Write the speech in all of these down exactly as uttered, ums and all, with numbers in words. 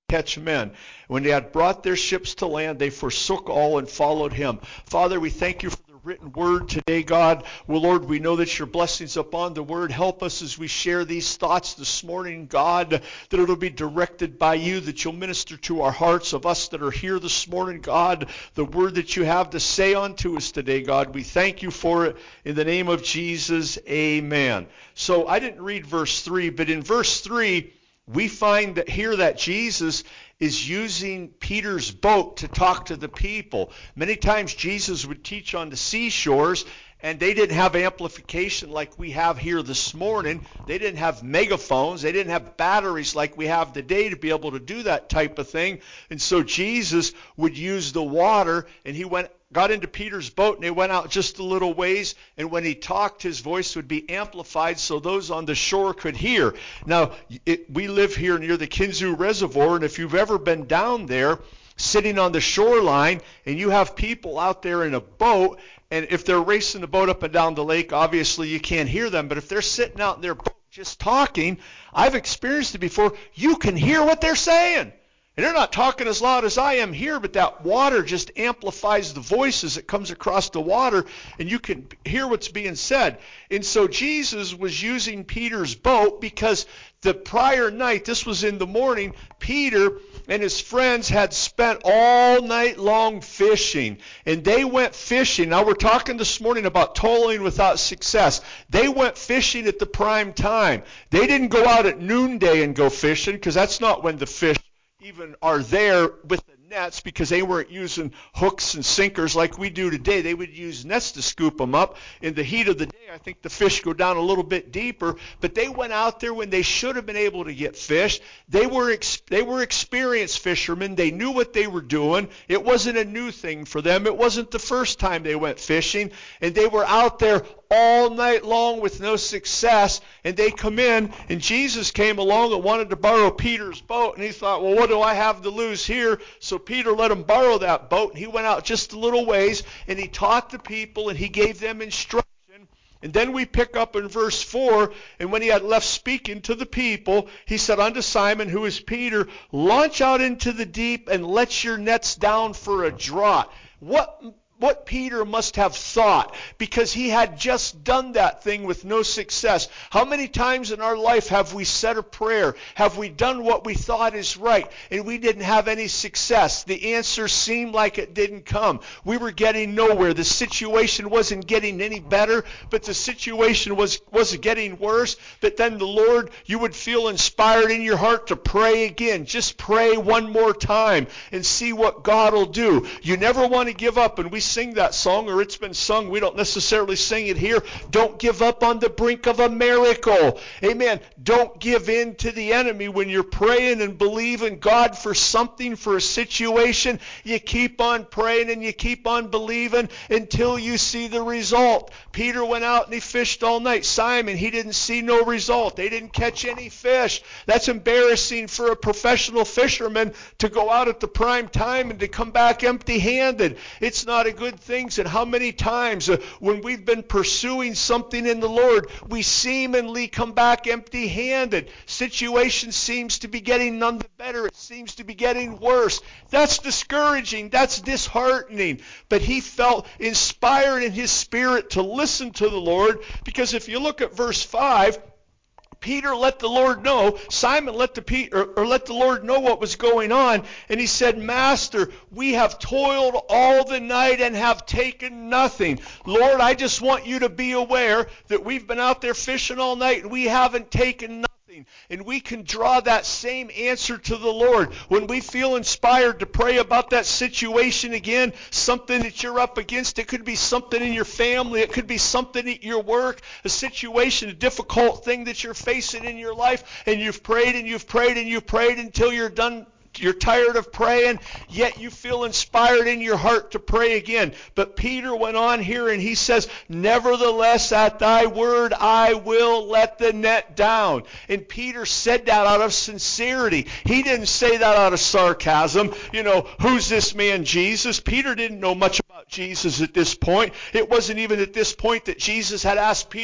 catch men. When they had brought their ships to land, they forsook all and followed him. Father, we thank you for the written word today, God. Well, Lord, we know that your blessings upon the word. Help us as we share these thoughts this morning, God, that it'll be directed by you, that you'll minister to our hearts of us that are here this morning, God, the word that you have to say unto us today, God. We thank you for it. In the name of Jesus, amen. So I didn't read verse three, but in verse three, we find that here that Jesus is using Peter's boat to talk to the people. Many times Jesus would teach on the seashores, and they didn't have amplification like we have here this morning. They didn't have megaphones. They didn't have batteries like we have today to be able to do that type of thing. And so Jesus would use the water, and he went got into Peter's boat, and they went out just a little ways, and when he talked, his voice would be amplified so those on the shore could hear. Now, it, we live here near the Kinzua Reservoir, and if you've ever been down there, sitting on the shoreline, and you have people out there in a boat, and if they're racing the boat up and down the lake, obviously you can't hear them, but if they're sitting out in their boat just talking, I've experienced it before, you can hear what they're saying. And they're not talking as loud as I am here, but that water just amplifies the voice as it comes across the water, and you can hear what's being said. And so Jesus was using Peter's boat because the prior night, this was in the morning, Peter and his friends had spent all night long fishing. And they went fishing. Now we're talking this morning about toiling without success. They went fishing at the prime time. They didn't go out at noonday and go fishing, because that's not when the fish even are there with the nets, because they weren't using hooks and sinkers like we do today. They would use nets to scoop them up. In the heat of the day, I think the fish go down a little bit deeper, but they went out there when they should have been able to get fish. They were ex- they were experienced fishermen. They knew what they were doing. It wasn't a new thing for them. It wasn't the first time they went fishing, and they were out there all night long with no success, and they come in, and Jesus came along and wanted to borrow Peter's boat, and he thought, well, what do I have to lose here? So Peter let him borrow that boat, and he went out just a little ways, and he taught the people, and he gave them instruction. And then we pick up in verse four, and when he had left speaking to the people, he said unto Simon, who is Peter, launch out into the deep and let your nets down for a draught. What What Peter must have thought, because he had just done that thing with no success. How many times in our life have we said a prayer? Have we done what we thought is right, and we didn't have any success? The answer seemed like it didn't come. We were getting nowhere. The situation wasn't getting any better, but the situation was, was getting worse. But then the Lord, you would feel inspired in your heart to pray again. Just pray one more time and see what God will do. You never want to give up, and we sing that song, or it's been sung. We don't necessarily sing it here. Don't give up on the brink of a miracle. Amen. Don't give in to the enemy when you're praying and believing God for something, for a situation. You keep on praying and you keep on believing until you see the result. Peter went out and he fished all night. Simon, he didn't see no result. They didn't catch any fish. That's embarrassing for a professional fisherman to go out at the prime time and to come back empty-handed. It's not a good things. And how many times uh, when we've been pursuing something in the Lord, we seemingly come back empty-handed. Situation seems to be getting none the better. It seems to be getting worse. That's discouraging. That's disheartening. But he felt inspired in his spirit to listen to the Lord, because if you look at verse five, Peter let the Lord know, Simon let the Pe- or, or let the Lord know what was going on, and he said, Master, we have toiled all the night and have taken nothing. Lord, I just want you to be aware that we've been out there fishing all night and we haven't taken nothing. And we can draw that same answer to the Lord. When we feel inspired to pray about that situation again, something that you're up against, it could be something in your family, it could be something at your work, a situation, a difficult thing that you're facing in your life, and you've prayed and you've prayed and you've prayed until you're done. You're tired of praying, yet you feel inspired in your heart to pray again. But Peter went on here and he says, nevertheless, at thy word, I will let the net down. And Peter said that out of sincerity. He didn't say that out of sarcasm. You know, who's this man Jesus? Peter didn't know much about Jesus at this point. It wasn't even at this point that Jesus had asked Peter to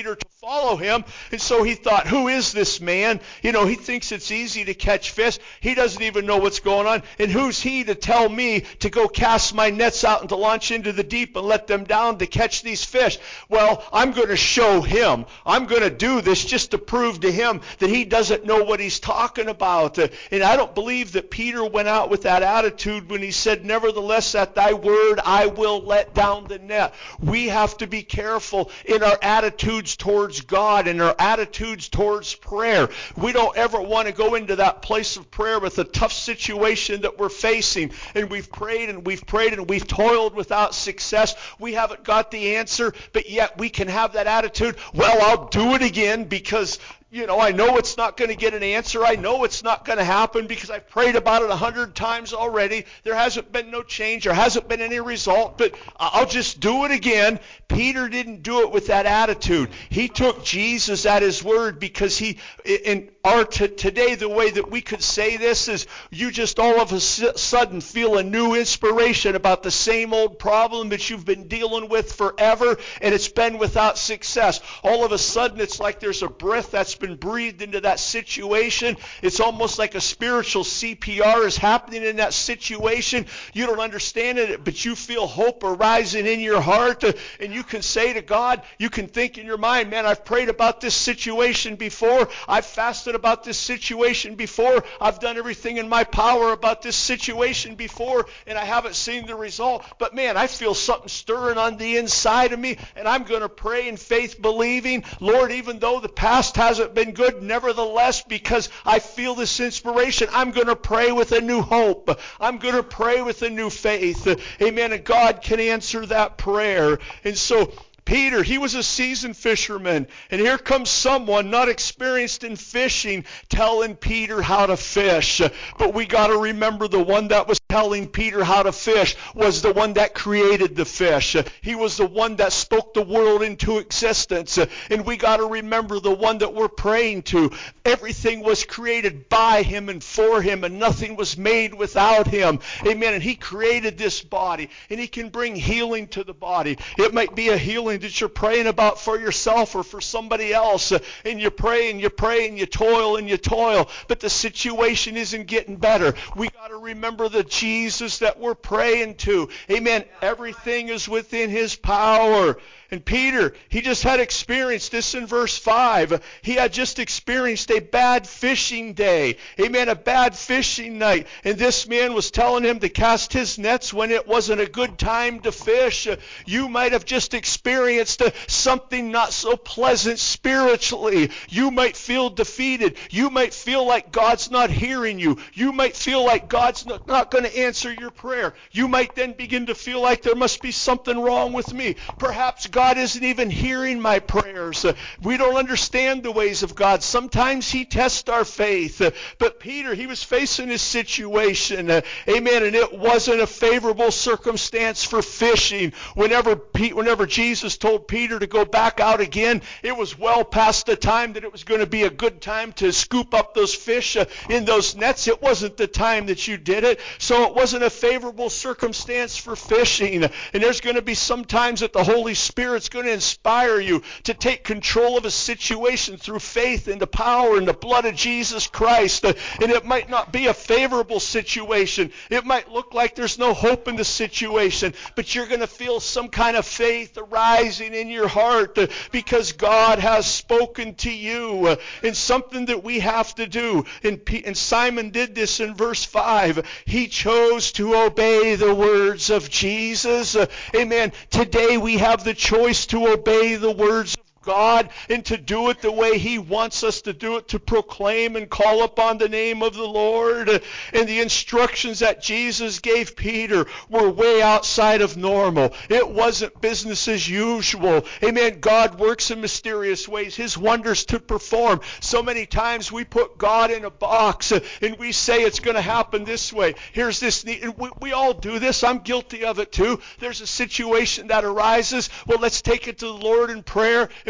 follow him. And so he thought, who is this man? You know, he thinks it's easy to catch fish. He doesn't even know what's going on. And who's he to tell me to go cast my nets out and to launch into the deep and let them down to catch these fish? Well, I'm going to show him. I'm going to do this just to prove to him that he doesn't know what he's talking about. Uh, and I don't believe that Peter went out with that attitude when he said, nevertheless, at thy word, I will let down the net. We have to be careful in our attitudes towards God and our attitudes towards prayer. We don't ever want to go into that place of prayer with a tough situation that we're facing, and we've prayed and we've prayed and we've toiled without success. We haven't got the answer, but yet we can have that attitude, well, I'll do it again because you know, I know it's not going to get an answer. I know it's not going to happen because I've prayed about it a hundred times already. There hasn't been no change. There hasn't been any result, but I'll just do it again. Peter didn't do it with that attitude. He took Jesus at his word because he, in our t- today, the way that we could say this is you just all of a sudden feel a new inspiration about the same old problem that you've been dealing with forever, and it's been without success. All of a sudden, it's like there's a breath that's been breathed into that situation. It's almost like a spiritual C P R is happening in that situation. You don't understand it, but you feel hope arising in your heart, uh, and you can say to God, you can think in your mind, man, I've prayed about this situation before. I've fasted about this situation before. I've done everything in my power about this situation before, and I haven't seen the result. But man, I feel something stirring on the inside of me, and I'm going to pray in faith, believing, Lord, even though the past hasn't been good, nevertheless, because I feel this inspiration, I'm going to pray with a new hope. I'm going to pray with a new faith. Amen. And God can answer that prayer. And so Peter, he was a seasoned fisherman, and here comes someone not experienced in fishing telling Peter how to fish. But we got to remember the one that was telling Peter how to fish was the one that created the fish. He was the one that spoke the world into existence, and we got to remember the one that we're praying to. Everything was created by him and for him, and nothing was made without him. Amen. And he created this body, and he can bring healing to the body. It might be a healing that you're praying about for yourself or for somebody else, and you pray and you pray and you toil and you toil, but the situation isn't getting better. We got to remember the Jesus that we're praying to. Amen. Everything is within his power. And Peter, he just had experienced this in verse five. He had just experienced a bad fishing day. Amen. A bad fishing night. And this man was telling him to cast his nets when it wasn't a good time to fish. You might have just experienced something not so pleasant spiritually. You might feel defeated. You might feel like God's not hearing you. You might feel like God's not, not going to answer your prayer. You might then begin to feel like there must be something wrong with me. Perhaps God isn't even hearing my prayers. Uh, we don't understand the ways of God. Sometimes he tests our faith. Uh, but Peter, he was facing his situation. Uh, amen. And it wasn't a favorable circumstance for fishing. Whenever, Pe- whenever Jesus told Peter to go back out again, it was well past the time that it was going to be a good time to scoop up those fish uh, in those nets. It wasn't the time that you did it. So it wasn't a favorable circumstance for fishing. And there's going to be some times that the Holy Spirit Spirit's going to inspire you to take control of a situation through faith in the power and the blood of Jesus Christ. And it might not be a favorable situation. It might look like there's no hope in the situation, but you're going to feel some kind of faith arising in your heart because God has spoken to you. And something that we have to do, and, P- and Simon did this in verse five. He chose to obey the words of Jesus. Amen. Today we have the choice to obey the words of God and to do it the way he wants us to do it, to proclaim and call upon the name of the Lord. And the instructions that Jesus gave Peter were way outside of normal. It wasn't business as usual. Amen. God works in mysterious ways, his wonders to perform. So many times we put God in a box and we say it's going to happen this way. Here's this need. And we, we all do this. I'm guilty of it too. There's a situation that arises. Well, let's take it to the Lord in prayer, and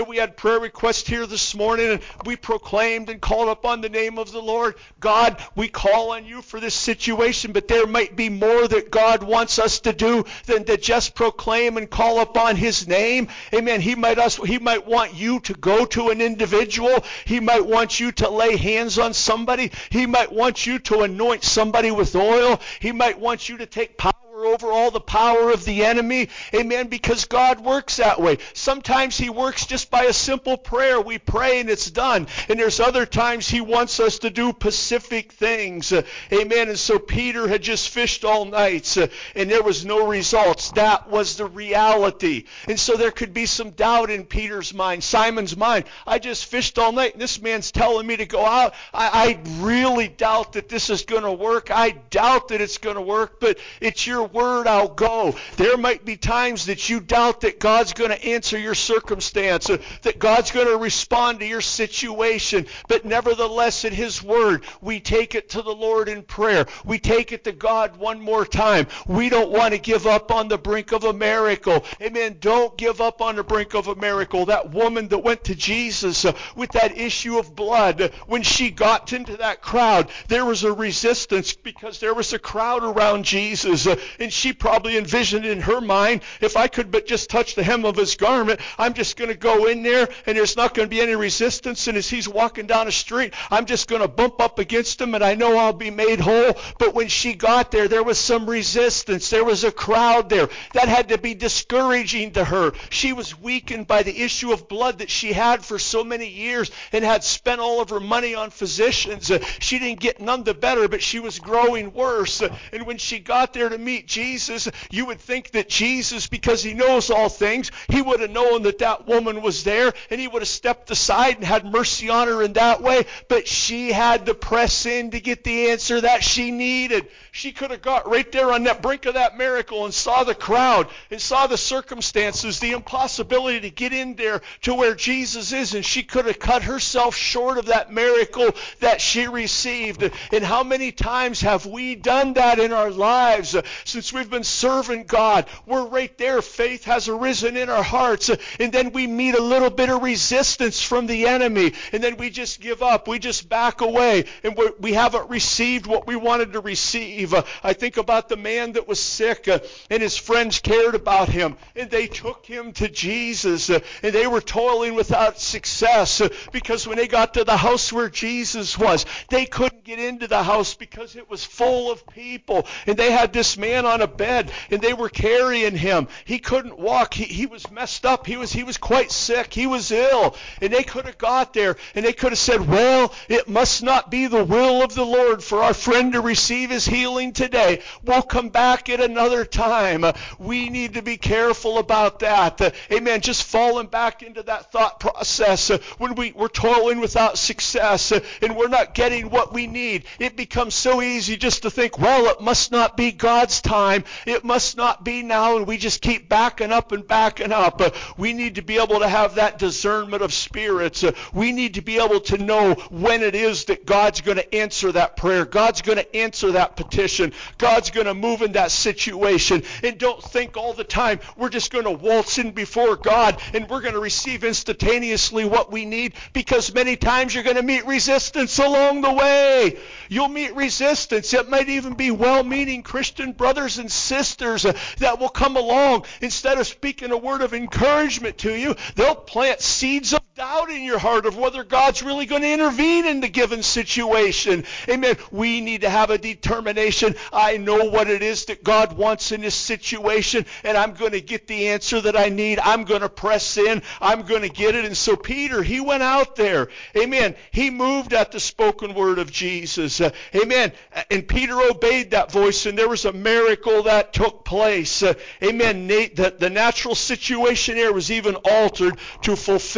that we had prayer requests here this morning, and we proclaimed and called upon the name of the Lord. God, we call on you for this situation, but there might be more that God wants us to do than to just proclaim and call upon his name. Amen. He might us, he might want you to go to an individual. He might want you to lay hands on somebody. He might want you to anoint somebody with oil. He might want you to take power over all the power of the enemy. Amen. Because God works that way. Sometimes he works just by a simple prayer. We pray and it's done. And there's other times he wants us to do specific things. Uh, amen. And so Peter had just fished all night uh, and there was no results. That was the reality. And so there could be some doubt in Peter's mind, Simon's mind. I just fished all night and this man's telling me to go out. I, I really doubt that this is going to work. I doubt that it's going to work, but it's your word, I'll go. There might be times that you doubt that God's going to answer your circumstance, uh, that God's going to respond to your situation, but nevertheless, at his word, we take it to the Lord in prayer. We take it to God one more time. We don't want to give up on the brink of a miracle. Amen. Don't give up on the brink of a miracle. That woman that went to Jesus uh, with that issue of blood, uh, when she got into that crowd, there was a resistance because there was a crowd around Jesus. Uh, And she probably envisioned in her mind, if I could but just touch the hem of his garment, I'm just going to go in there and there's not going to be any resistance. And as he's walking down the street, I'm just going to bump up against him and I know I'll be made whole. But when she got there, there was some resistance. There was a crowd there. That had to be discouraging to her. She was weakened by the issue of blood that she had for so many years and had spent all of her money on physicians. Uh, she didn't get none the better, but she was growing worse. Uh, and when she got there to meet Jesus, you would think that Jesus, because he knows all things, he would have known that that woman was there and he would have stepped aside and had mercy on her in that way, but she had to press in to get the answer that she needed. She could have got right there on that brink of that miracle and saw the crowd and saw the circumstances, the impossibility to get in there to where Jesus is, and she could have cut herself short of that miracle that she received. And how many times have we done that in our lives? Since we've been serving God, we're right there. Faith has arisen in our hearts. And then we meet a little bit of resistance from the enemy. And then we just give up. We just back away. And we're, we haven't received what we wanted to receive. Uh, I think about the man that was sick uh, and his friends cared about him. And they took him to Jesus. Uh, and they were toiling without success uh, because when they got to the house where Jesus was, they couldn't get into the house because it was full of people. And they had this man on a bed and they were carrying him. He couldn't walk. He, he was messed up. He was he was quite sick. He was ill. And they could have got there and they could have said, well, it must not be the will of the Lord for our friend to receive his healing today. We'll come back at another time. Uh, we need to be careful about that. Uh, amen. Just falling back into that thought process uh, when we, we're toiling without success uh, and we're not getting what we need. It becomes so easy just to think, well, it must not be God's time. It must not be now, and we just keep backing up and backing up. Uh, we need to be able to have that discernment of spirits. Uh, we need to be able to know when it is that God's going to answer that prayer. God's going to answer that petition. God's going to move in that situation. And don't think all the time we're just going to waltz in before God and we're going to receive instantaneously what we need, because many times you're going to meet resistance along the way. You'll meet resistance. It might even be well-meaning Christian brothers and sisters uh, that will come along. Instead of speaking a word of encouragement to you, they'll plant seeds of doubt in your heart of whether God's really going to intervene in the given situation. Amen. We need to have a determination. I know what it is that God wants in this situation, and I'm going to get the answer that I need. I'm going to press in. I'm going to get it. And so Peter, he went out there. Amen. He moved at the spoken word of Jesus. Uh, amen. And Peter obeyed that voice, and there was a miracle that took place. Uh, amen. The, the natural situation here was even altered to fulfill the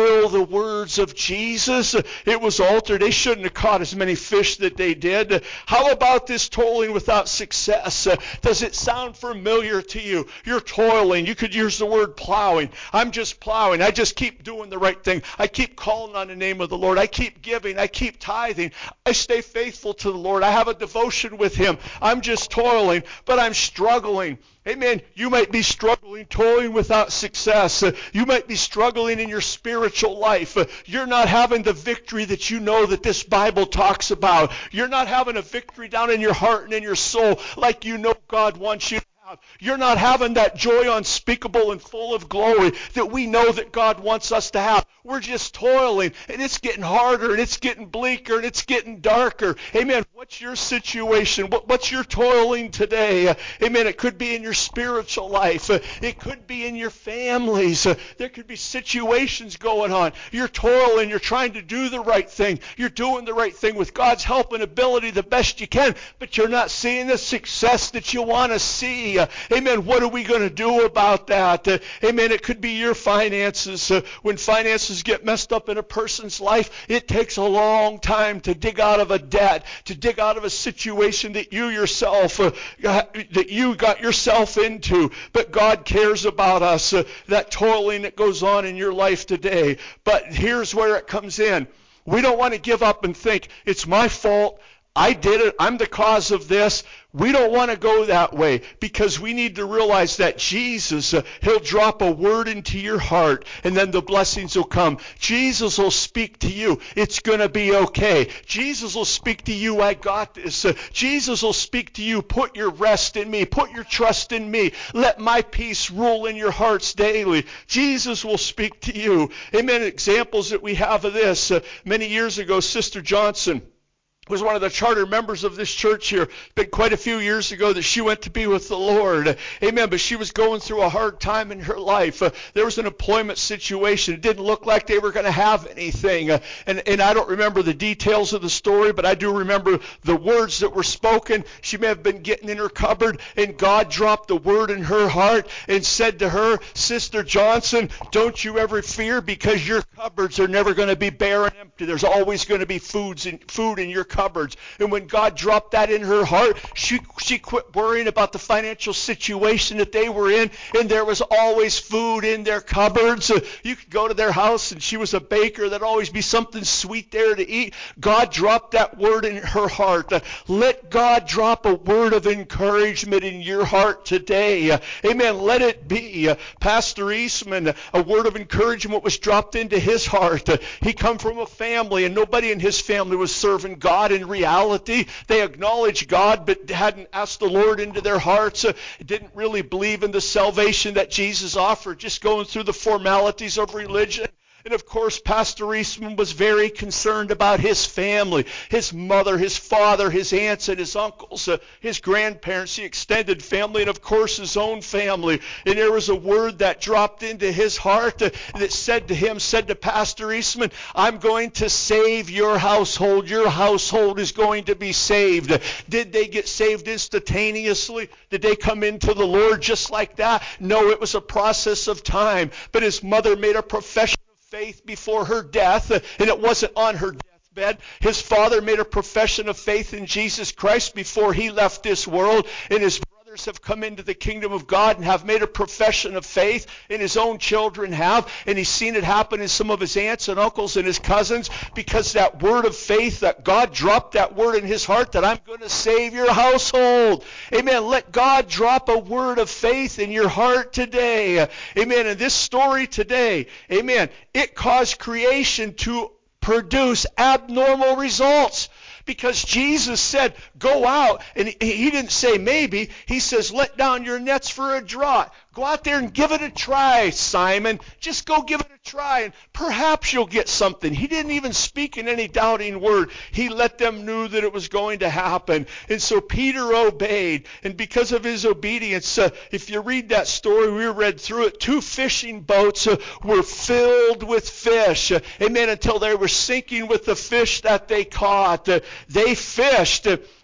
words of Jesus, it was altered. They shouldn't have caught as many fish that they did. How about this toiling without success? Does it sound familiar to you? You're toiling. You could use the word plowing. I'm just plowing. I just keep doing the right thing. I keep calling on the name of the Lord. I keep giving. I keep tithing. I stay faithful to the Lord. I have a devotion with Him. I'm just toiling, but I'm struggling. Amen. You might be struggling, toiling without success. Uh, you might be struggling in your spiritual life. Uh, you're not having the victory that you know that this Bible talks about. You're not having a victory down in your heart and in your soul like you know God wants you to have. You're not having that joy unspeakable and full of glory that we know that God wants us to have. We're just toiling, and it's getting harder, and it's getting bleaker, and it's getting darker. Amen. What's your situation? What, what's your toiling today? Uh, amen. It could be in your spiritual life. Uh, it could be in your families. Uh, there could be situations going on. You're toiling. You're trying to do the right thing. You're doing the right thing with God's help and ability the best you can, but you're not seeing the success that you want to see. Uh, amen. What are we going to do about that? Uh, amen. It could be your finances. Uh, when finances get messed up in a person's life, it takes a long time to dig out of a debt, to dig out of a situation that you yourself uh, got, that you got yourself into. But God cares about us, uh, that toiling that goes on in your life today. But here's where it comes in. We don't want to give up and think, it's my fault. I did it. I'm the cause of this. We don't want to go that way, because we need to realize that Jesus, uh, He'll drop a word into your heart, and then the blessings will come. Jesus will speak to you. It's going to be okay. Jesus will speak to you. I got this. Uh, Jesus will speak to you. Put your rest in me. Put your trust in me. Let my peace rule in your hearts daily. Jesus will speak to you. Amen. Examples that we have of this. Uh, many years ago, Sister Johnson was one of the charter members of this church here. It's been quite a few years ago that she went to be with the Lord. Amen. But she was going through a hard time in her life. Uh, there was an employment situation. It didn't look like they were going to have anything. Uh, and, and I don't remember the details of the story, but I do remember the words that were spoken. She may have been getting in her cupboard, and God dropped the word in her heart and said to her, Sister Johnson, don't you ever fear, because your cupboards are never going to be bare and empty. There's always going to be foods in, food in your cupboards. Cupboards. And when God dropped that in her heart, she she quit worrying about the financial situation that they were in, and there was always food in their cupboards. Uh, you could go to their house, and she was a baker. There'd always be something sweet there to eat. God dropped that word in her heart. Uh, let God drop a word of encouragement in your heart today. Uh, amen. Let it be. Uh, Pastor Eastman, a word of encouragement was dropped into his heart. Uh, he come from a family, and nobody in his family was serving God in reality. They acknowledged God, but hadn't asked the Lord into their hearts. Uh, didn't really believe in the salvation that Jesus offered, just going through the formalities of religion. And of course, Pastor Eastman was very concerned about his family, his mother, his father, his aunts and his uncles, uh, his grandparents, the extended family, and of course his own family. And there was a word that dropped into his heart uh, that said to him, said to Pastor Eastman, I'm going to save your household. Your household is going to be saved. Did they get saved instantaneously? Did they come into the Lord just like that? No, it was a process of time. But his mother made a profession faith before her death, and it wasn't on her deathbed. His father made a profession of faith in Jesus Christ before he left this world, and his brothers have come into the kingdom of God and have made a profession of faith, and his own children have, and he's seen it happen in some of his aunts and uncles and his cousins, because that word of faith, that God dropped that word in his heart, that I'm going to save your household. Amen. Let God drop a word of faith in your heart today. Amen. And this story today, amen, it caused creation to produce abnormal results. Because Jesus said, go out, and he didn't say maybe. He says, let down your nets for a draught. Go out there and give it a try, Simon. Just go give it a try, and perhaps you'll get something. He didn't even speak in any doubting word. He let them know that it was going to happen. And so Peter obeyed, and because of his obedience, uh, if you read that story, we read through it, two fishing boats uh, were filled with fish. Uh, amen, until they were sinking with the fish that they caught. Uh, they fished. Uh,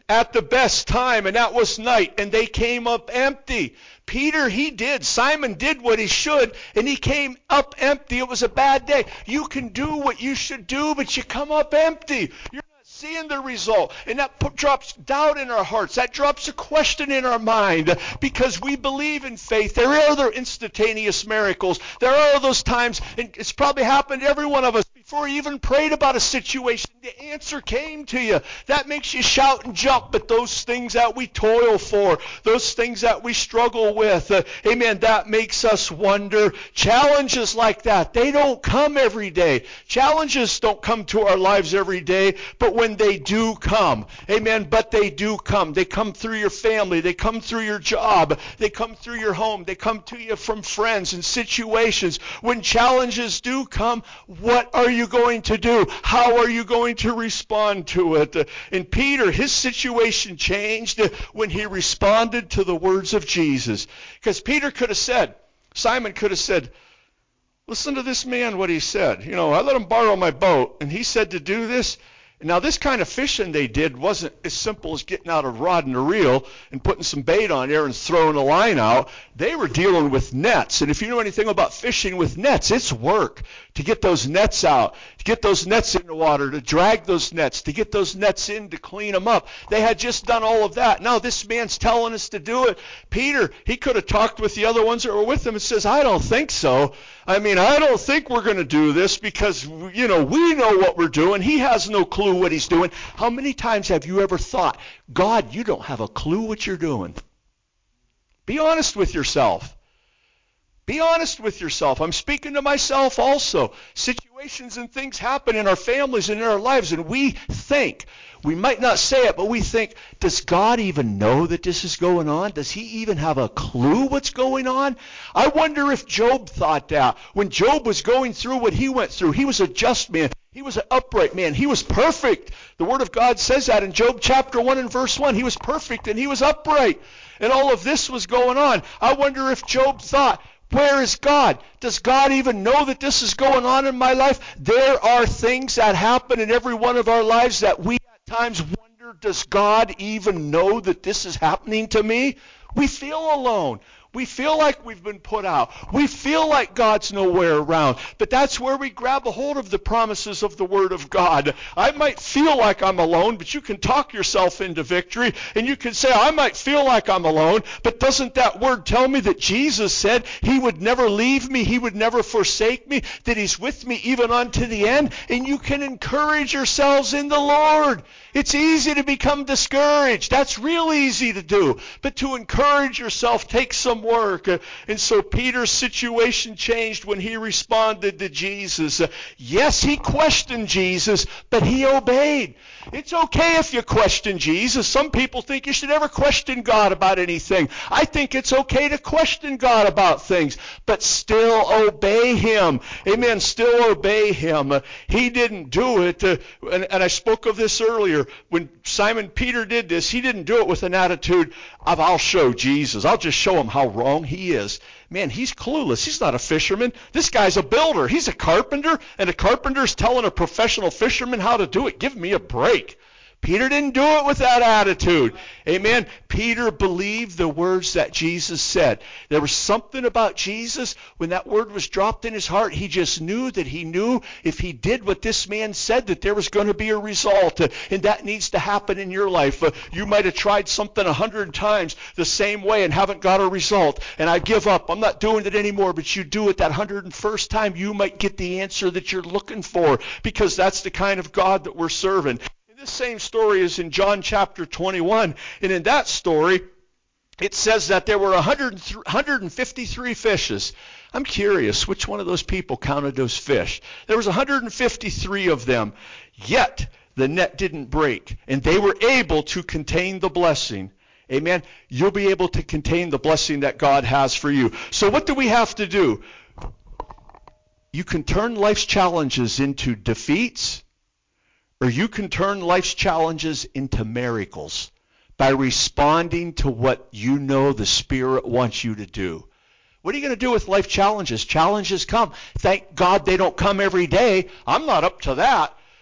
at the best time, and that was night, and they came up empty. Peter, he did. Simon did what he should, and he came up empty. It was a bad day. You can do what you should do, but you come up empty. You're not seeing the result. And that put, drops doubt in our hearts. That drops a question in our mind, because we believe in faith. There are other instantaneous miracles. There are those times, and it's probably happened to every one of us, before you even prayed about a situation, the answer came to you. That makes you shout and jump. But those things that we toil for, those things that we struggle with, uh, amen, that makes us wonder. Challenges like that, they don't come every day. Challenges don't come to our lives every day, but when they do come, amen, but they do come. They come through your family. They come through your job. They come through your home. They come to you from friends and situations. When challenges do come, what are you going to do? How are you going to respond to it? And Peter, his situation changed when he responded to the words of Jesus. Because Peter could have said, Simon could have said, listen to this man, what he said. You know, I let him borrow my boat, and he said to do this. Now, this kind of fishing they did wasn't as simple as getting out a rod and a reel and putting some bait on there and throwing a line out. They were dealing with nets. And if you know anything about fishing with nets, it's work to get those nets out, to get those nets in the water, to drag those nets, to get those nets in, to clean them up. They had just done all of that. Now, this man's telling us to do it. Peter, he could have talked with the other ones that were with him and says, I don't think so. I mean, I don't think we're going to do this because, you know, we know what we're doing. He has no clue what he's doing. How many times have you ever thought, God, you don't have a clue what you're doing? Be honest with yourself. Be honest with yourself. I'm speaking to myself also. Situations and things happen in our families and in our lives, and we think, we might not say it, but we think, does God even know that this is going on? Does he even have a clue what's going on? I wonder if Job thought that. When Job was going through what he went through, he was a just man. He was an upright man. He was perfect. The Word of God says that in Job chapter one and verse one. He was perfect and he was upright. And all of this was going on. I wonder if Job thought, where is God? Does God even know that this is going on in my life? There are things that happen in every one of our lives that we at times wonder, does God even know that this is happening to me? We feel alone. We feel like we've been put out. We feel like God's nowhere around. But that's where we grab a hold of the promises of the Word of God. I might feel like I'm alone, but you can talk yourself into victory. And you can say, I might feel like I'm alone, but doesn't that Word tell me that Jesus said He would never leave me, He would never forsake me, that He's with me even unto the end? And you can encourage yourselves in the Lord. It's easy to become discouraged. That's real easy to do. But to encourage yourself takes some work. And so Peter's situation changed when he responded to Jesus. Yes, he questioned Jesus, but he obeyed. It's okay if you question Jesus. Some people think you should never question God about anything. I think it's okay to question God about things, but still obey Him. Amen. Still obey Him. He didn't do it. Uh, and, and I spoke of this earlier. When Simon Peter did this, he didn't do it with an attitude of, I'll show Jesus. I'll just show him how wrong he is. Man, he's clueless. He's not a fisherman. This guy's a builder. He's a carpenter, and a carpenter's telling a professional fisherman how to do it. Give me a break. Peter didn't do it with that attitude. Amen. Peter believed the words that Jesus said. There was something about Jesus, when that word was dropped in his heart, he just knew that he knew if he did what this man said, that there was going to be a result. And that needs to happen in your life. You might have tried something a hundred times the same way and haven't got a result. And I give up. I'm not doing it anymore. But you do it that hundred and first time, you might get the answer that you're looking for, because that's the kind of God that we're serving. This same story is in John chapter twenty-one, and in that story, it says that there were one hundred fifty-three fishes. I'm curious, which one of those people counted those fish? There was one hundred fifty-three of them, yet the net didn't break, and they were able to contain the blessing. Amen? You'll be able to contain the blessing that God has for you. So what do we have to do? You can turn life's challenges into defeats, or you can turn life's challenges into miracles by responding to what you know the Spirit wants you to do. What are you going to do with life challenges? Challenges come. Thank God they don't come every day. I'm not up to that.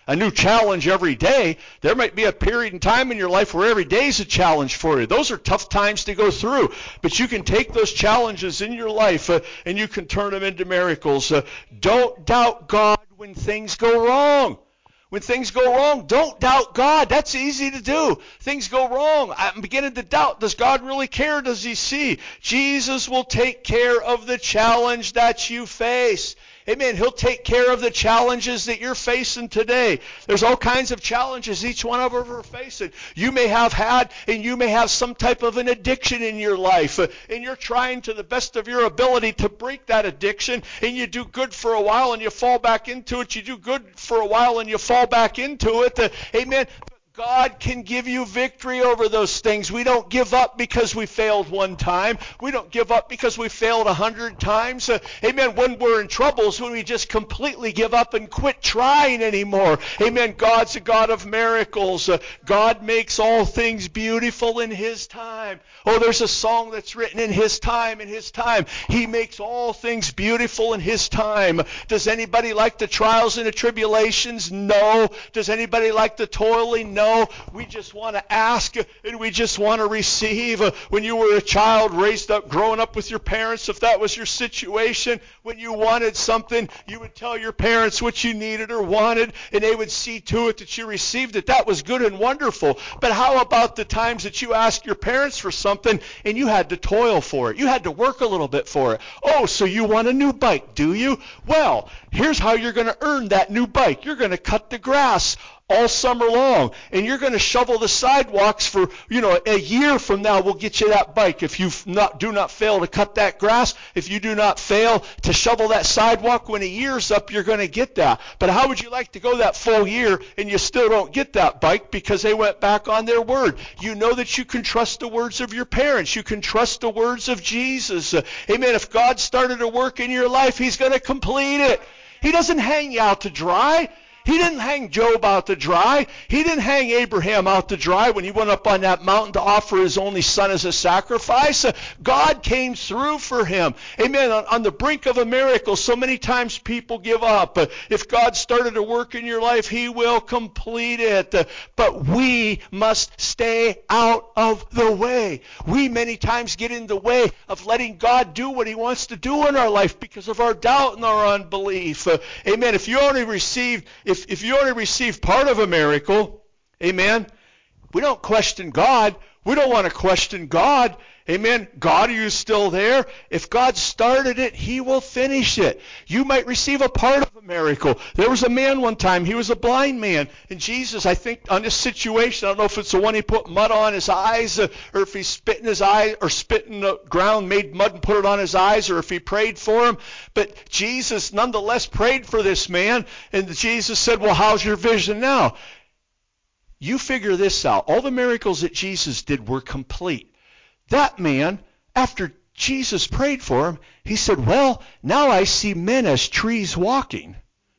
a new challenge every day. There might be a period in time in your life where every day is a challenge for you. Those are tough times to go through. But you can take those challenges in your life uh, and you can turn them into miracles. Uh, don't doubt God when things go wrong. When things go wrong, don't doubt God. That's easy to do. Things go wrong. I'm beginning to doubt. Does God really care? Does he see? Jesus will take care of the challenge that you face. Amen. He'll take care of the challenges that you're facing today. There's all kinds of challenges each one of us are facing. You may have had and you may have some type of an addiction in your life. Uh, and you're trying to the best of your ability to break that addiction. And you do good for a while and you fall back into it. You do good for a while and you fall back into it. Uh, amen. God can give you victory over those things. We don't give up because we failed one time. We don't give up because we failed a hundred times. Uh, amen. When we're in troubles, when we just completely give up and quit trying anymore. Amen. God's a God of miracles. Uh, God makes all things beautiful in his time. Oh, there's a song that's written in his time, in his time. He makes all things beautiful in his time. Does anybody like the trials and the tribulations? No. Does anybody like the toiling? No. We just want to ask and we just want to receive. When you were a child raised up, growing up with your parents, if that was your situation, when you wanted something, you would tell your parents what you needed or wanted, and they would see to it that you received it. That was good and wonderful. But how about the times that you asked your parents for something and you had to toil for it? You had to work a little bit for it. Oh, so you want a new bike, do you? Well, here's how you're going to earn that new bike. You're going to cut the grass all summer long, and you're going to shovel the sidewalks for, you know, a year from now we'll get you that bike. If you not, do not fail to cut that grass, if you do not fail to shovel that sidewalk, when a year's up, you're going to get that. But how would you like to go that full year and you still don't get that bike because they went back on their word? You know that you can trust the words of your parents. You can trust the words of Jesus. Uh, amen. If God started a work in your life, he's going to complete it. He doesn't hang you out to dry. He didn't hang Job out to dry. He didn't hang Abraham out to dry when he went up on that mountain to offer his only son as a sacrifice. God came through for him. Amen. On, on the brink of a miracle, so many times people give up. If God started a work in your life, he will complete it. But we must stay out of the way. We many times get in the way of letting God do what he wants to do in our life because of our doubt and our unbelief. Amen. If you only received If, if you only receive part of a miracle, amen, we don't question God. We don't want to question God. Amen. God, are you still there? If God started it, he will finish it. You might receive a part of a miracle. There was a man one time, he was a blind man. And Jesus, I think on this situation, I don't know if it's the one he put mud on his eyes, uh, or if he spit in his eye, or spit in the ground, made mud and put it on his eyes, or if he prayed for him. But Jesus nonetheless prayed for this man. And Jesus said, well, how's your vision now? You figure this out. All the miracles that Jesus did were complete. That man, after Jesus prayed for him, he said, well, now I see men as trees walking.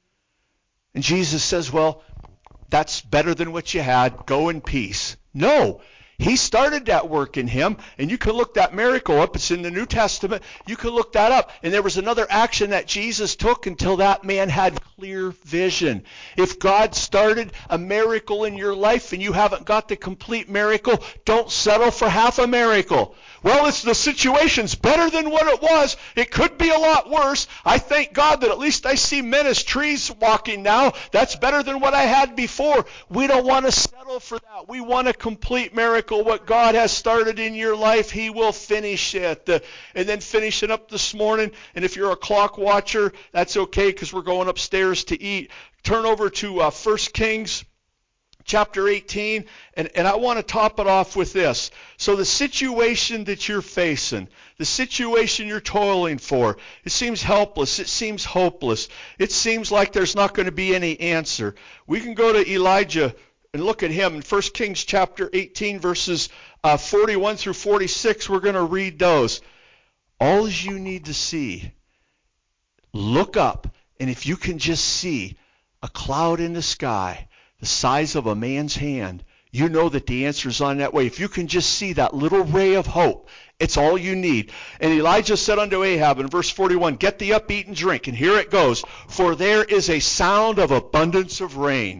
And Jesus says, well, that's better than what you had. Go in peace. No. He started that work in him, and you can look that miracle up. It's in the New Testament. You can look that up. And there was another action that Jesus took until that man had clear vision. If God started a miracle in your life and you haven't got the complete miracle, don't settle for half a miracle. Well, it's the situation's better than what it was. It could be a lot worse. I thank God that at least I see men as trees walking now. That's better than what I had before. We don't want to settle for that. We want a complete miracle. What God has started in your life, he will finish it. Uh, and then finish it up this morning. And if you're a clock watcher, that's okay because we're going upstairs to eat. Turn over to uh, First Kings chapter eighteen, and, and I want to top it off with this. So the situation that you're facing, the situation you're toiling for, it seems helpless, it seems hopeless, it seems like there's not going to be any answer. We can go to Elijah and look at him in First Kings chapter eighteen, verses uh, forty-one through forty-six. We're going to read those. All you need to see, look up, and if you can just see a cloud in the sky, the size of a man's hand, you know that the answer is on that way. If you can just see that little ray of hope, it's all you need. And Elijah said unto Ahab in verse forty-one, get thee up, eat and drink. And here it goes. For there is a sound of abundance of rain.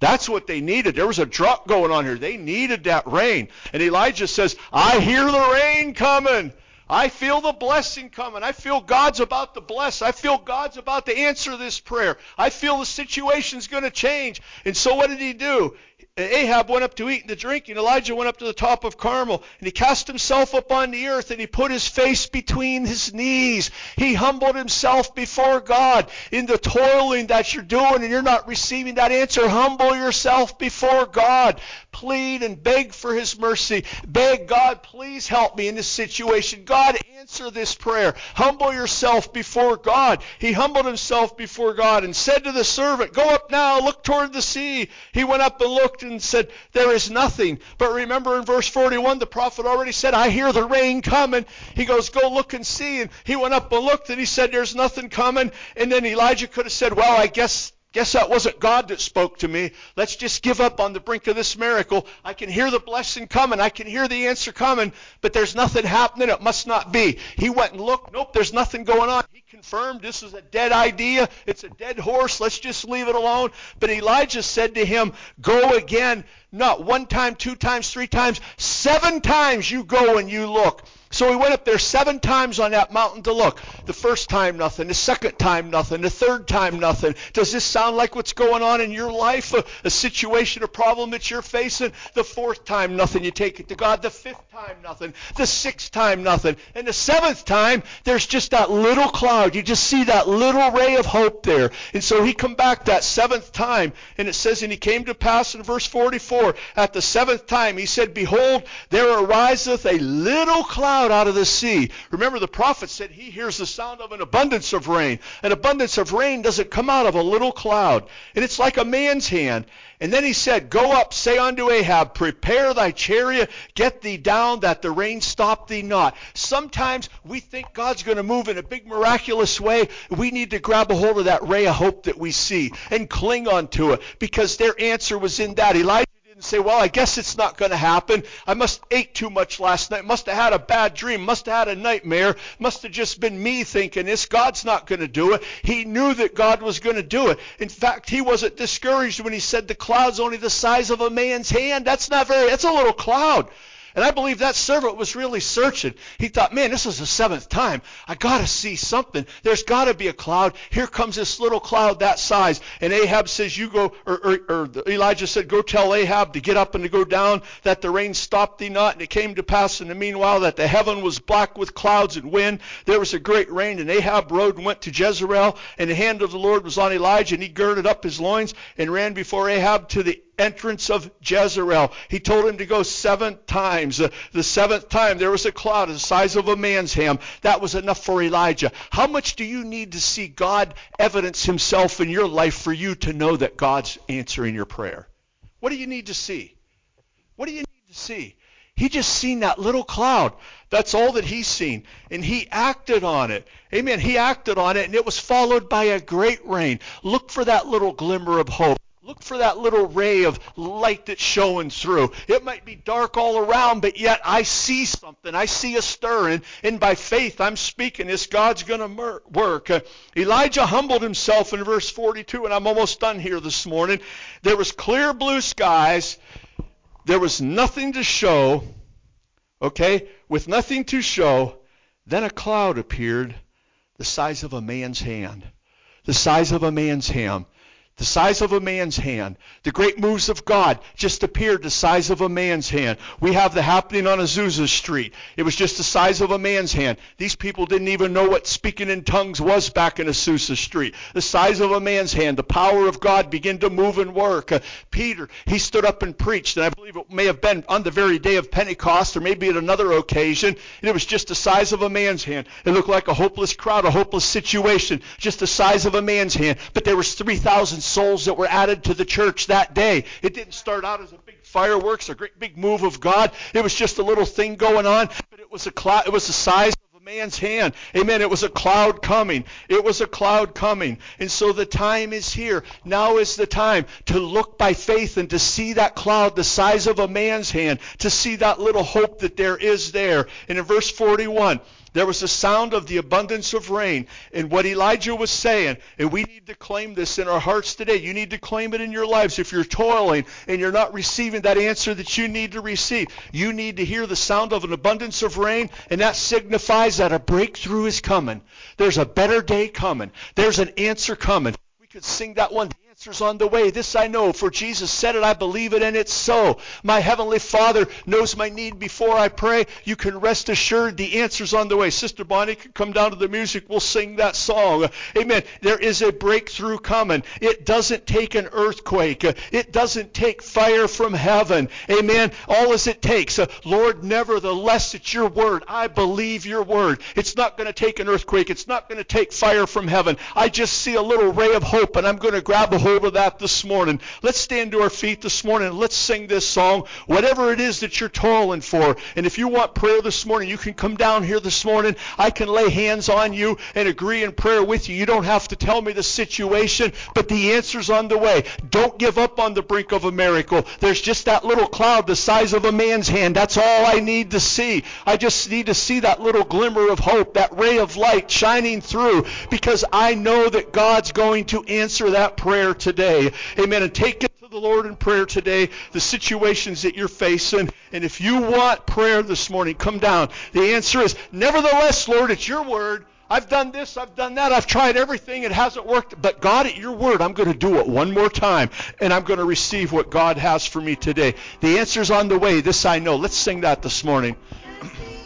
That's what they needed. There was a drought going on here. They needed that rain. And Elijah says, I hear the rain coming. I feel the blessing coming. I feel God's about to bless. I feel God's about to answer this prayer. I feel the situation's going to change. And so what did he do? Ahab went up to eat and to drink, and Elijah went up to the top of Carmel, and he cast himself upon the earth, and he put his face between his knees. He humbled himself before God. In the toiling that you're doing and you're not receiving that answer, humble yourself before God. Plead and beg for his mercy. Beg God, please help me in this situation. God, answer this prayer. Humble yourself before God. He humbled himself before God and said to the servant, go up now, look toward the sea. He went up and looked and said, there is nothing. But remember in verse forty-one, the prophet already said, I hear the rain coming. He goes, go look and see. And he went up and looked and he said, there's nothing coming. And then Elijah could have said, well, I guess Guess that wasn't God that spoke to me. Let's just give up on the brink of this miracle. I can hear the blessing coming. I can hear the answer coming, but there's nothing happening. It must not be. He went and looked. Nope, there's nothing going on. He confirmed this is a dead idea. It's a dead horse. Let's just leave it alone. But Elijah said to him, go again. Not one time, two times, three times, seven times you go and you look. So he went up there seven times on that mountain to look. The first time, nothing. The second time, nothing. The third time, nothing. Does this sound like what's going on in your life? A, a situation, a problem that you're facing? The fourth time, nothing. You take it to God. The fifth time, nothing. The sixth time, nothing. And the seventh time, there's just that little cloud. You just see that little ray of hope there. And so he come back that seventh time. And it says, and he came to pass in verse forty-four, at the seventh time, he said, behold, there ariseth a little cloud out of the sea. Remember, the prophet said he hears the sound of an abundance of rain. An abundance of rain doesn't come out of a little cloud. And it's like a man's hand. And then he said, go up, say unto Ahab, prepare thy chariot, get thee down, that the rain stop thee not. Sometimes we think God's going to move in a big miraculous way. We need to grab a hold of that ray of hope that we see and cling onto it, because their answer was in that. Elijah didn't say, well, I guess it's not going to happen. I must have ate too much last night. Must have had a bad dream. Must have had a nightmare. Must have just been me thinking this. God's not going to do it. He knew that God was going to do it. In fact, he wasn't discouraged when he said the cloud's only the size of a man's hand. That's not very, that's a little cloud. And I believe that servant was really searching. He thought, man, this is the seventh time. I got to see something. There's got to be a cloud. Here comes this little cloud that size. And Ahab says, you go, or, or, or Elijah said, go tell Ahab to get up and to go down, that the rain stop thee not. And it came to pass in the meanwhile that the heaven was black with clouds and wind. There was a great rain. And Ahab rode and went to Jezreel. And the hand of the Lord was on Elijah. And he girded up his loins and ran before Ahab to the entrance of Jezreel. He told him to go seven times. Uh, the seventh time there was a cloud the size of a man's hand. That was enough for Elijah. How much do you need to see God evidence himself in your life for you to know that God's answering your prayer? What do you need to see? What do you need to see? He just seen that little cloud. That's all that he's seen. And he acted on it. Amen. He acted on it, and it was followed by a great rain. Look for that little glimmer of hope. Look for that little ray of light that's showing through. It might be dark all around, but yet I see something. I see a stirring, and by faith I'm speaking this. God's going to work. Uh, Elijah humbled himself in verse forty-two, and I'm almost done here this morning. There was clear blue skies. There was nothing to show. Okay? With nothing to show, then a cloud appeared the size of a man's hand. The size of a man's hand. The size of a man's hand. The great moves of God just appeared the size of a man's hand. We have the happening on Azusa Street. It was just the size of a man's hand. These people didn't even know what speaking in tongues was back in Azusa Street. The size of a man's hand. The power of God began to move and work. Uh, Peter, he stood up and preached, and I believe it may have been on the very day of Pentecost or maybe at another occasion, and it was just the size of a man's hand. It looked like a hopeless crowd, a hopeless situation, just the size of a man's hand. But there was three thousand souls that were added to the church that day. It didn't start out as a big fireworks, a great big move of God. It was just a little thing going on, but it was a cloud. It was the size of a man's hand. Amen. It was a cloud coming. It was a cloud coming. And so the time is here. Now is the time to look by faith and to see that cloud the size of a man's hand, to see that little hope that there is there. And in verse forty-one, There was a sound of the abundance of rain. And what Elijah was saying, and we need to claim this in our hearts today. You need to claim it in your lives. If you're toiling and you're not receiving that answer that you need to receive, you need to hear the sound of an abundance of rain, and that signifies that a breakthrough is coming. There's a better day coming. There's an answer coming. We could sing that one. Answers on the way. This I know, for Jesus said it, I believe it, and it's so. My Heavenly Father knows my need before I pray. You can rest assured the answer's on the way. Sister Bonnie can come down to the music. We'll sing that song. Amen. There is a breakthrough coming. It doesn't take an earthquake. It doesn't take fire from heaven. Amen. All as it takes. Lord, nevertheless, it's your word. I believe your word. It's not going to take an earthquake. It's not going to take fire from heaven. I just see a little ray of hope, and I'm going to grab a hold of that this morning. Let's stand to our feet this morning and let's sing this song, whatever it is that you're toiling for. And if you want prayer this morning, you can come down here this morning. I can lay hands on you and agree in prayer with you. You don't have to tell me the situation, but the answer's on the way. Don't give up on the brink of a miracle. There's just that little cloud the size of a man's hand. That's all I need to see. I just need to see that little glimmer of hope, that ray of light shining through, because I know that God's going to answer that prayer today. Amen. And take it to the Lord in prayer today, the situations that you're facing. And if you want prayer this morning, come down. The answer is, nevertheless, Lord, it's your word. I've done this, I've done that, I've tried everything, it hasn't worked. But God, at your word, I'm going to do it one more time, and I'm going to receive what God has for me today. The answer's on the way. This I know. Let's sing that this morning.